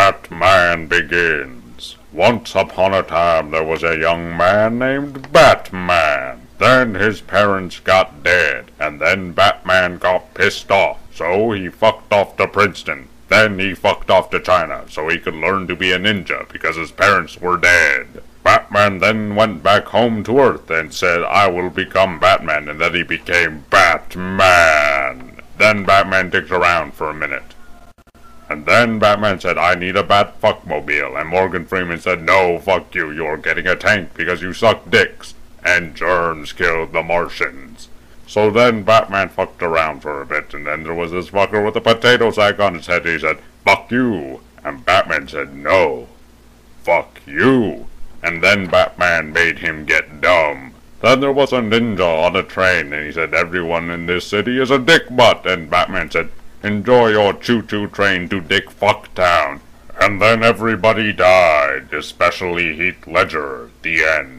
Batman Begins. Once upon a time there was a young man named Batman. Then his parents got dead, and then Batman got pissed off, so he fucked off to Princeton. Then he fucked off to China, so he could learn to be a ninja because his parents were dead. Batman then went back home to Earth and said, I will become Batman, and then he became Batman. Then Batman dicked around for a minute. And then Batman said, I need a Bat-fuckmobile, and Morgan Freeman said, no, fuck you, you're getting a tank because you suck dicks. And germs killed the Martians. So then Batman fucked around for a bit, and then there was this fucker with a potato sack on his head, he said, fuck you. And Batman said, no, fuck you. And then Batman made him get dumb. Then there was a ninja on a train, and he said, everyone in this city is a dick butt. And Batman said, enjoy your choo-choo train to Dick Fuck Town. And then everybody died, especially Heath Ledger. The end.